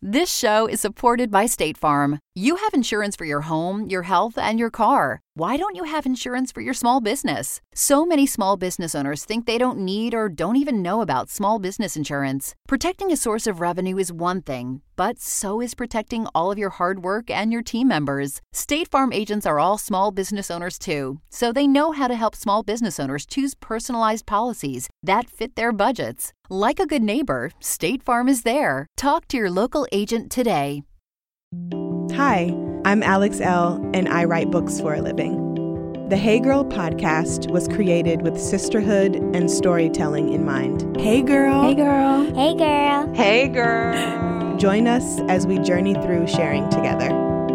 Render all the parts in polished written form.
This show is supported by State Farm. You have insurance for your home, your health, and your car. Why don't you have insurance for your small business? So many small business owners think they don't need or don't even know about small business insurance. Protecting a source of revenue is one thing, but so is protecting all of your hard work and your team members. State Farm agents are all small business owners too, so they know how to help small business owners choose personalized policies that fit their budgets. Like a good neighbor, State Farm is there. Talk to your local agent today. Hi, I'm Alex L., and I write books for a living. The Hey Girl podcast was created with sisterhood and storytelling in mind. Hey girl. Hey girl. Hey girl. Hey girl. Join us as we journey through sharing together.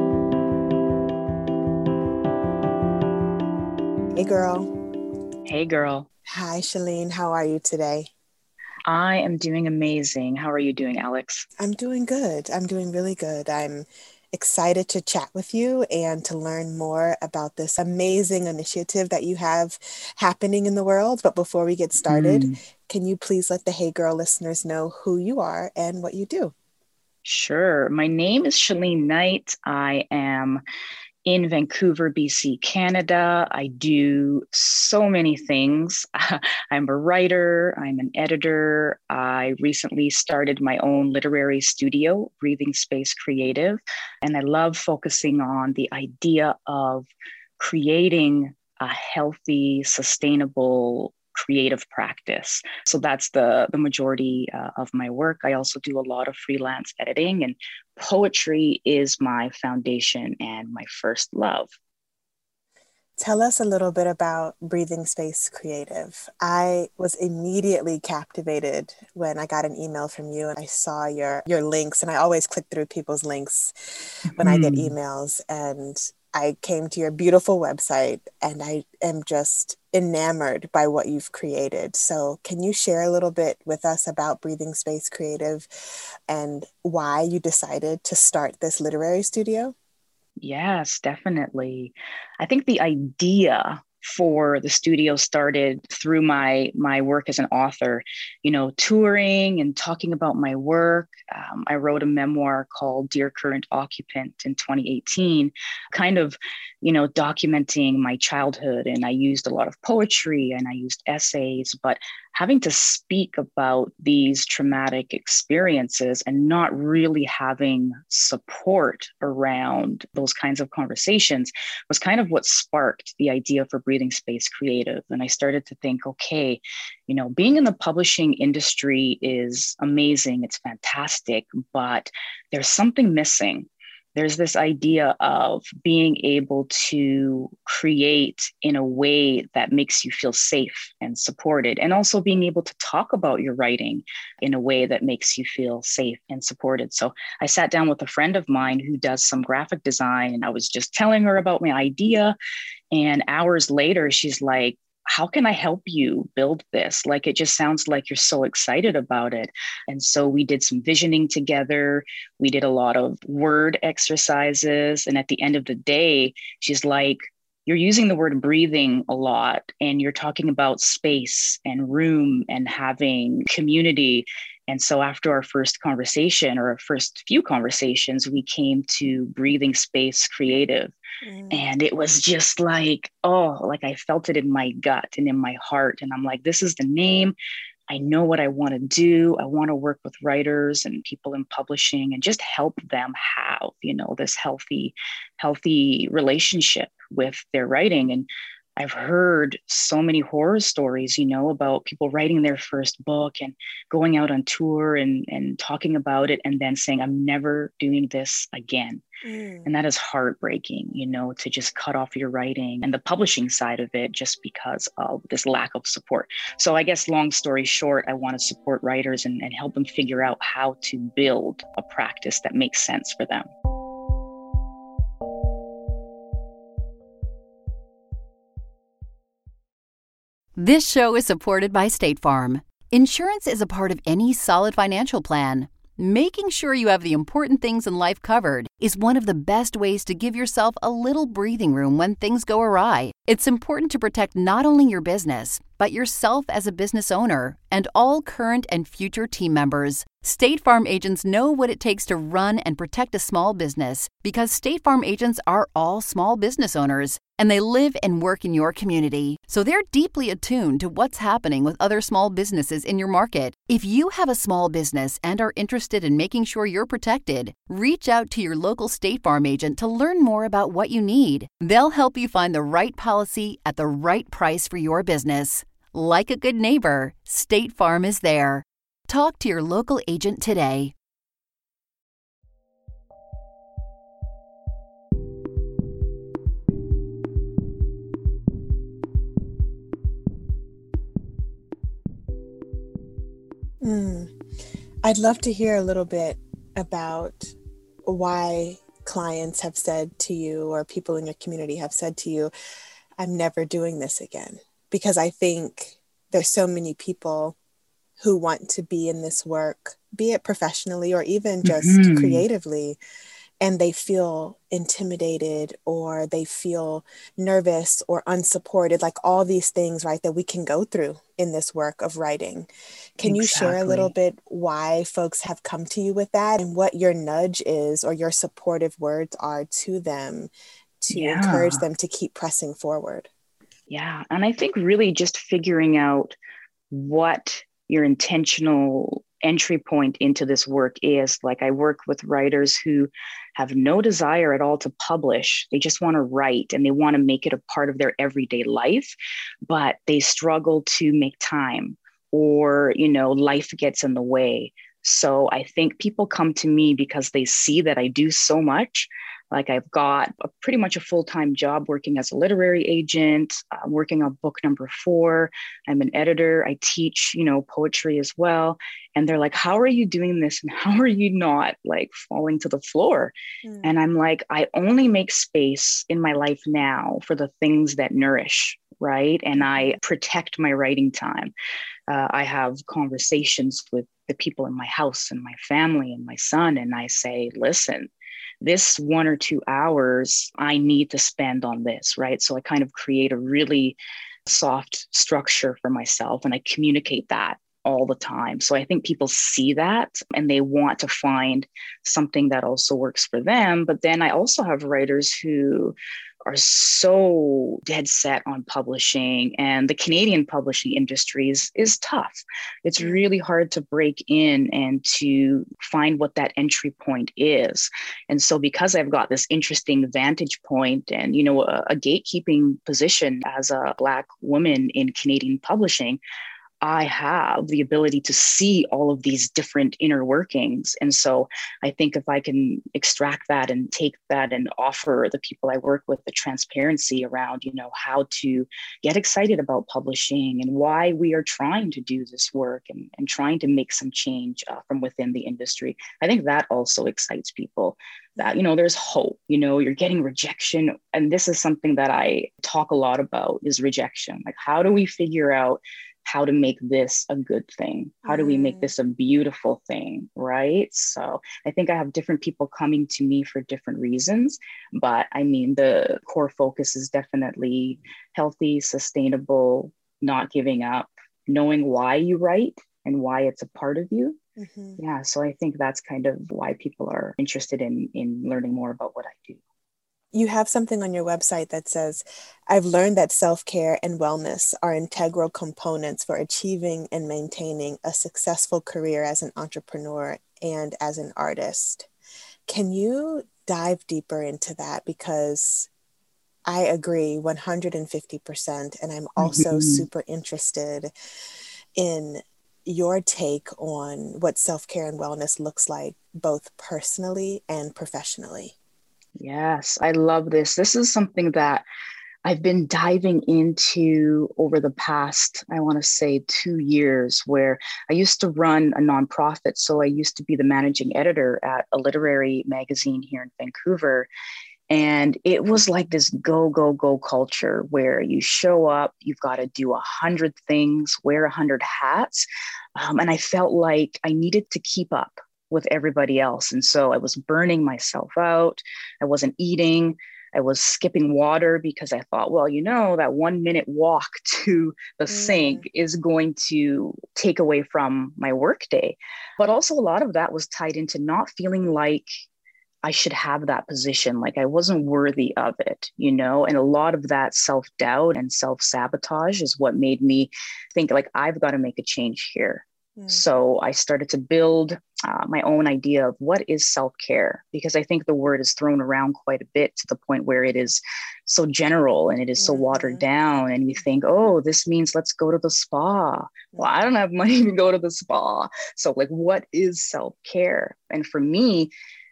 Hey girl. Hey girl. Hi, Shalene. How are you today? I am doing amazing. How are you doing, Alex? I'm doing good. I'm doing really good. I'm excited to chat with you and to learn more about this amazing initiative that you have happening in the world. But before we get started, can you please let the Hey Girl listeners know who you are and what you do? Sure. My name is Shalene Knight. I am in Vancouver, BC, Canada. I do so many things. I'm a writer, I'm an editor. I recently started my own literary studio, Breathing Space Creative, and I love focusing on the idea of creating a healthy, sustainable, creative practice. So that's the majority of my work. I also do a lot of freelance editing, and poetry is my foundation and my first love. Tell us a little bit about Breathing Space Creative. I was immediately captivated when I got an email from you and I saw your links, and I always click through people's links when I get emails, and I came to your beautiful website and I am just enamored by what you've created. So can you share a little bit with us about Breathing Space Creative and why you decided to start this literary studio? Yes, definitely. I think the idea for the studio started through my work as an author, touring and talking about my work. I wrote a memoir called Dear Current Occupant in 2018, kind of, documenting my childhood. And I used a lot of poetry and I used essays, but having to speak about these traumatic experiences and not really having support around those kinds of conversations was kind of what sparked the idea for Breathing Space Creative. And I started to think, okay, being in the publishing industry is amazing. It's fantastic, but there's something missing. There's this idea of being able to create in a way that makes you feel safe and supported, and also being able to talk about your writing in a way that makes you feel safe and supported. So I sat down with a friend of mine who does some graphic design, and I was just telling her about my idea. And hours later, she's like, how can I help you build this? Like, it just sounds like you're so excited about it. And so we did some visioning together. We did a lot of word exercises. And at the end of the day, she's like, you're using the word breathing a lot, and you're talking about space and room and having community. And so after our first conversation, or our first few conversations, we came to Breathing Space Creative. And it was just like, I felt it in my gut and in my heart. And I'm like, this is the name. I know what I want to do. I want to work with writers and people in publishing and just help them have, this healthy relationship with their writing. And I've heard so many horror stories, about people writing their first book and going out on tour and talking about it and then saying, I'm never doing this again. And that is heartbreaking, to just cut off your writing and the publishing side of it just because of this lack of support. So I guess long story short, I want to support writers and help them figure out how to build a practice that makes sense for them. This show is supported by State Farm. Insurance is a part of any solid financial plan. Making sure you have the important things in life covered is one of the best ways to give yourself a little breathing room when things go awry. It's important to protect not only your business, but yourself as a business owner and all current and future team members. State Farm agents know what it takes to run and protect a small business because State Farm agents are all small business owners and they live and work in your community. So they're deeply attuned to what's happening with other small businesses in your market. If you have a small business and are interested in making sure you're protected, reach out to your local State Farm agent to learn more about what you need. They'll help you find the right policy at the right price for your business. Like a good neighbor, State Farm is there. Talk to your local agent today. I'd love to hear a little bit about why clients have said to you or people in your community have said to you, I'm never doing this again. Because I think there's so many people who want to be in this work, be it professionally or even just creatively, and they feel intimidated or they feel nervous or unsupported, like all these things, right, that we can go through in this work of writing. Can you share a little bit why folks have come to you with that and what your nudge is or your supportive words are to them to encourage them to keep pressing forward? Yeah. And I think really just figuring out what your intentional entry point into this work is. Like, I work with writers who have no desire at all to publish. They just want to write and they want to make it a part of their everyday life, but they struggle to make time or, life gets in the way. So I think people come to me because they see that I do so much. Like, I've got pretty much a full-time job working as a literary agent, working on book number 4. I'm an editor. I teach, poetry as well. And they're like, how are you doing this? And how are you not falling to the floor? And I'm like, I only make space in my life now for the things that nourish, right? And I protect my writing time. I have conversations with the people in my house and my family and my son. And I say, listen, this 1 or 2 hours I need to spend on this, right? So I kind of create a really soft structure for myself and I communicate that all the time. So I think people see that and they want to find something that also works for them. But then I also have writers who are so dead set on publishing, and the Canadian publishing industry is tough. It's really hard to break in and to find what that entry point is. And so because I've got this interesting vantage point and, a gatekeeping position as a Black woman in Canadian publishing, I have the ability to see all of these different inner workings. And so I think if I can extract that and take that and offer the people I work with the transparency around, how to get excited about publishing and why we are trying to do this work and trying to make some change from within the industry, I think that also excites people. That, there's hope, you're getting rejection. And this is something that I talk a lot about is rejection. Like, how do we figure out how to make this a good thing? How do we make this a beautiful thing, right? So I think I have different people coming to me for different reasons, but I mean, the core focus is definitely healthy, sustainable, not giving up, knowing why you write and why it's a part of you. Yeah, so I think that's kind of why people are interested in learning more about what I do. You have something on your website that says, I've learned that self-care and wellness are integral components for achieving and maintaining a successful career as an entrepreneur and as an artist. Can you dive deeper into that? Because I agree 150%. And I'm also super interested in your take on what self-care and wellness looks like, both personally and professionally. Yes, I love this. This is something that I've been diving into over the past, I want to say 2 years, where I used to run a nonprofit. So I used to be the managing editor at a literary magazine here in Vancouver. And it was like this go, go, go culture where you show up, you've got to do 100 things, wear 100 hats. And I felt like I needed to keep up with everybody else. And so I was burning myself out. I wasn't eating. I was skipping water because I thought, well, that 1 minute walk to the sink is going to take away from my workday. But also a lot of that was tied into not feeling like I should have that position, like I wasn't worthy of it, and a lot of that self-doubt and self-sabotage is what made me think like, I've got to make a change here. So I started to build my own idea of what is self-care, because I think the word is thrown around quite a bit to the point where it is so general and it is so watered down. And you think, oh, this means let's go to the spa. Well, I don't have money to go to the spa. So like, what is self-care? And for me,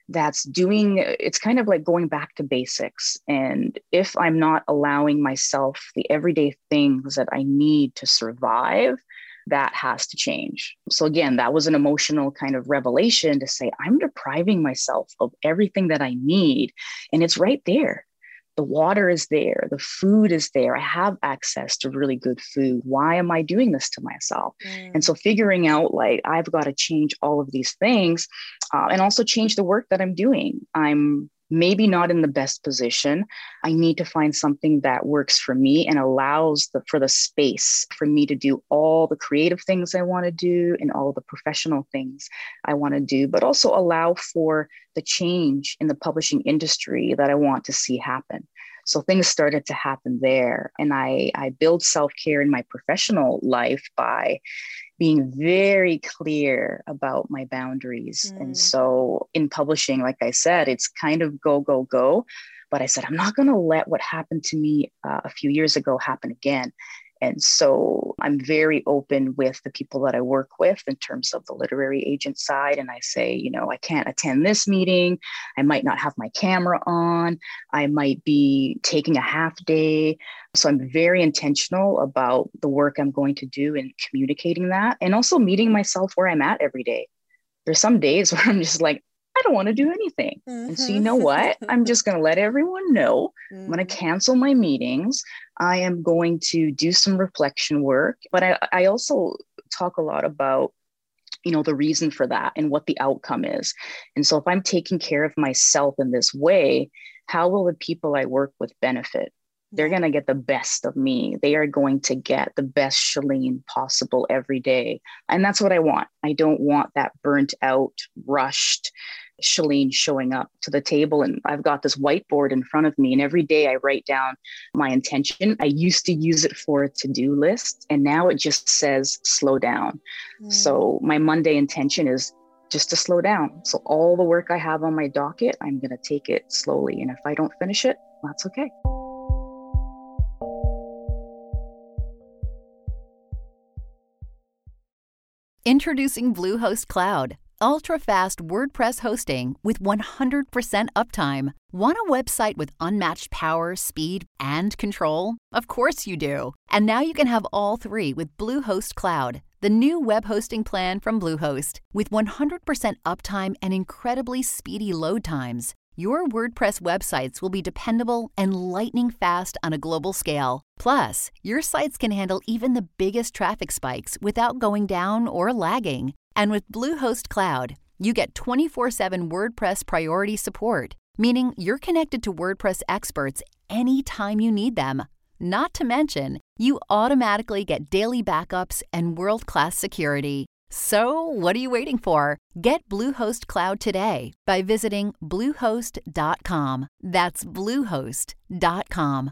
it's kind of like going back to basics. And if I'm not allowing myself the everyday things that I need to survive, that has to change. So again, that was an emotional kind of revelation to say, I'm depriving myself of everything that I need. And it's right there. The water is there. The food is there. I have access to really good food. Why am I doing this to myself? And so figuring out like, I've got to change all of these things and also change the work that I'm doing. I'm maybe not in the best position. I need to find something that works for me and allows for the space for me to do all the creative things I want to do and all the professional things I want to do, but also allow for the change in the publishing industry that I want to see happen. So things started to happen there. And I build self-care in my professional life by being very clear about my boundaries. And so in publishing, like I said, it's kind of go, go, go. But I said, I'm not going to let what happened to me a few years ago happen again. And so I'm very open with the people that I work with in terms of the literary agent side. And I say, I can't attend this meeting. I might not have my camera on. I might be taking a half day. So I'm very intentional about the work I'm going to do and communicating that, and also meeting myself where I'm at every day. There's some days where I'm just like, I don't want to do anything. And so you know what? I'm just going to let everyone know. I'm going to cancel my meetings. I am going to do some reflection work. But I also talk a lot about, the reason for that and what the outcome is. And so if I'm taking care of myself in this way, how will the people I work with benefit? They're going to get the best of me. They are going to get the best Shalene possible every day. And that's what I want. I don't want that burnt out, rushed Shalene showing up to the table. And I've got this whiteboard in front of me, and every day I write down my intention. I used to use it for a to-do list, and now it just says slow down. So my Monday intention is just to slow down. So all the work I have on my docket, I'm going to take it slowly. And if I don't finish it, that's okay. Introducing Bluehost Cloud, ultra-fast WordPress hosting with 100% uptime. Want a website with unmatched power, speed, and control? Of course you do. And now you can have all three with Bluehost Cloud, the new web hosting plan from Bluehost. With 100% uptime and incredibly speedy load times, your WordPress websites will be dependable and lightning fast on a global scale. Plus, your sites can handle even the biggest traffic spikes without going down or lagging. And with Bluehost Cloud, you get 24/7 WordPress priority support, meaning you're connected to WordPress experts anytime you need them. Not to mention, you automatically get daily backups and world-class security. So, what are you waiting for? Get Bluehost Cloud today by visiting Bluehost.com. That's Bluehost.com.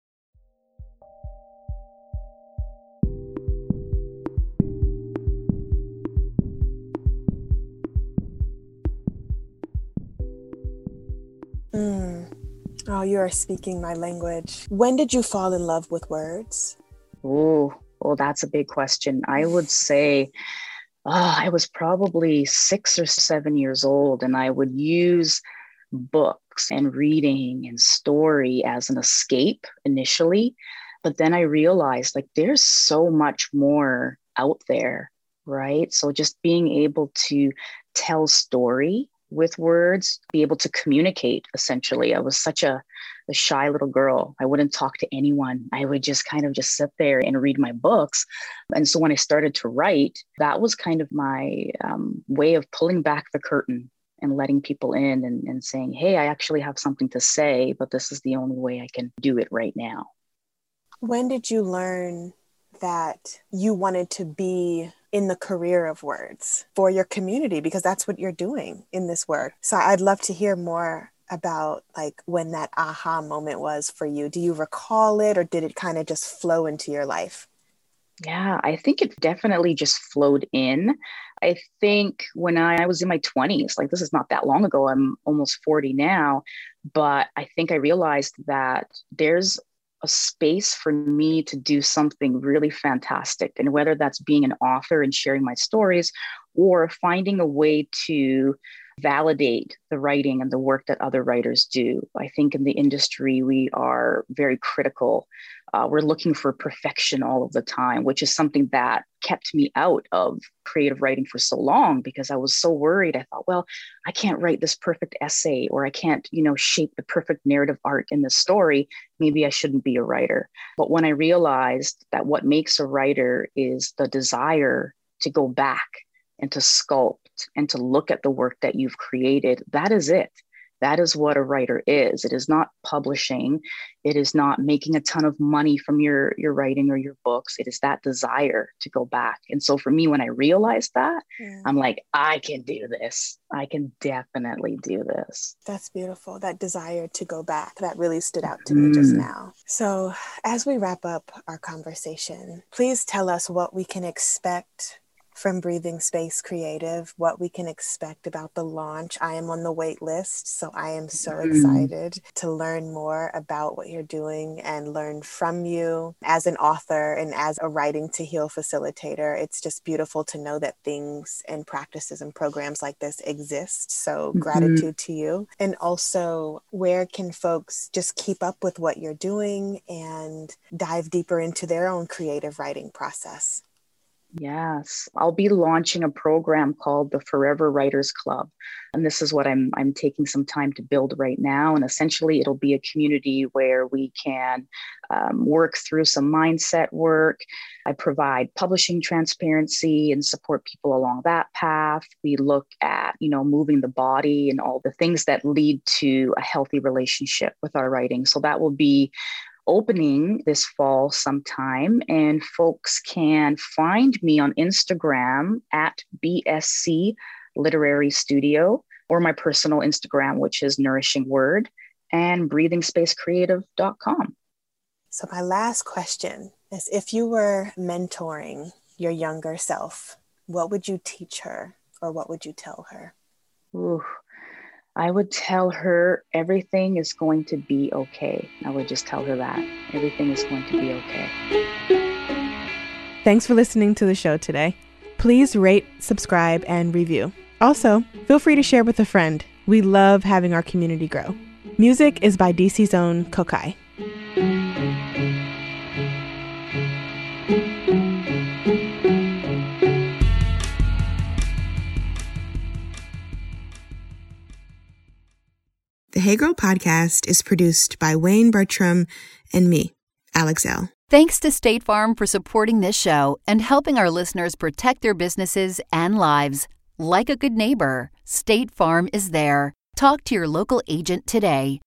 Oh, you are speaking my language. When did you fall in love with words? Oh, that's a big question. I would say I was probably 6 or 7 years old, and I would use books and reading and story as an escape initially. But then I realized like there's so much more out there, right? So just being able to tell story with words, be able to communicate, essentially. I was such a shy little girl. I wouldn't talk to anyone. I would just kind of just sit there and read my books. And so when I started to write, that was kind of my way of pulling back the curtain and letting people in and saying, hey, I actually have something to say, but this is the only way I can do it right now. When did you learn that you wanted to be in the career of words for your community? Because that's what you're doing in this work. So I'd love to hear more about like when that aha moment was for you. Do you recall it, or did it kind of just flow into your life? Yeah, I think it definitely just flowed in. I think when I was in my 20s, like this is not that long ago, I'm almost 40 now, but I think I realized that there's a space for me to do something really fantastic. And whether that's being an author and sharing my stories, or finding a way to validate the writing and the work that other writers do. I think in the industry, we are very critical. We're looking for perfection all of the time, which is something that kept me out of creative writing for so long, because I was so worried. I thought, well, I can't write this perfect essay, or I can't, shape the perfect narrative arc in this story. Maybe I shouldn't be a writer. But when I realized that what makes a writer is the desire to go back and to sculpt and to look at the work that you've created, that is it. That is what a writer is. It is not publishing. It is not making a ton of money from your writing or your books. It is that desire to go back. And so for me, when I realized that, I'm like, I can do this. I can definitely do this. That's beautiful. That desire to go back, that really stood out to me just now. So as we wrap up our conversation, please tell us what we can expect from Breathing Space Creative, what we can expect about the launch. I am on the wait list, so I am so excited to learn more about what you're doing and learn from you as an author and as a Writing to Heal facilitator. It's just beautiful to know that things and practices and programs like this exist. So gratitude to you. And also, where can folks just keep up with what you're doing and dive deeper into their own creative writing process? Yes, I'll be launching a program called the Forever Writers Club. And this is what I'm taking some time to build right now. And essentially, it'll be a community where we can work through some mindset work. I provide publishing transparency and support people along that path. We look at, moving the body and all the things that lead to a healthy relationship with our writing. So that will be opening this fall sometime, and folks can find me on Instagram at BSC Literary Studio, or my personal Instagram, which is Nourishing Word, and breathingspacecreative.com. So my last question is, if you were mentoring your younger self, what would you teach her, or what would you tell her? Ooh. I would tell her everything is going to be okay. I would just tell her that everything is going to be okay. Thanks for listening to the show today. Please rate, subscribe, and review. Also, feel free to share with a friend. We love having our community grow. Music is by DC's own Kokai. The Hey Girl podcast is produced by Wayne Bertram and me, Alex L. Thanks to State Farm for supporting this show and helping our listeners protect their businesses and lives. Like a good neighbor, State Farm is there. Talk to your local agent today.